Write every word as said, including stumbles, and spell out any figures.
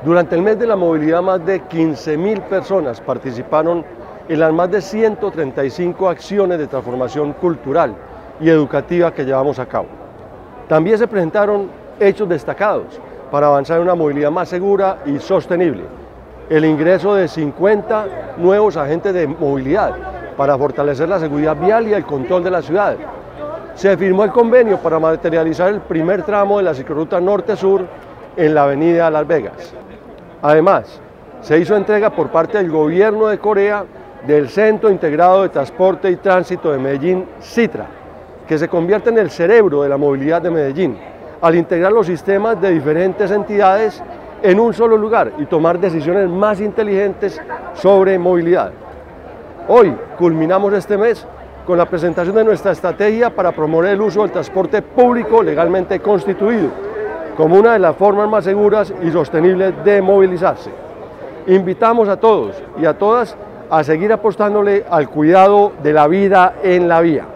Durante el mes de la movilidad, más de quince mil personas participaron en las más de ciento treinta y cinco acciones de transformación cultural y educativa que llevamos a cabo. También se presentaron hechos destacados para avanzar en una movilidad más segura y sostenible. El ingreso de cincuenta nuevos agentes de movilidad para fortalecer la seguridad vial y el control de la ciudad. Se firmó el convenio para materializar el primer tramo de la ciclorruta norte-sur en la avenida Las Vegas. Además, se hizo entrega por parte del gobierno de Corea del Centro Integrado de Transporte y Tránsito de Medellín, CITRA, que se convierte en el cerebro de la movilidad de Medellín, al integrar los sistemas de diferentes entidades en un solo lugar y tomar decisiones más inteligentes sobre movilidad. Hoy culminamos este mes con la presentación de nuestra estrategia para promover el uso del transporte público legalmente constituido, como una de las formas más seguras y sostenibles de movilizarse. Invitamos a todos y a todas a seguir apostándole al cuidado de la vida en la vía.